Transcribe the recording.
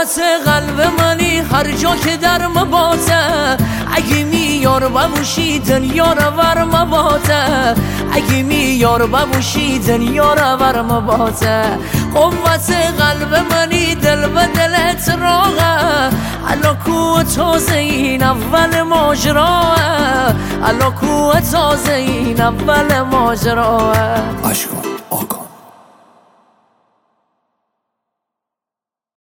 قوت قلب منی هر جا که در مباته اگه میار ببوشی دنیا رو ور مباته اگه میار ببوشی دنیا رو ور مباته قوت قلب منی دل به دلت راغه الا کو تازه این اول ماجراه الا کو تازه این اول ماجراه.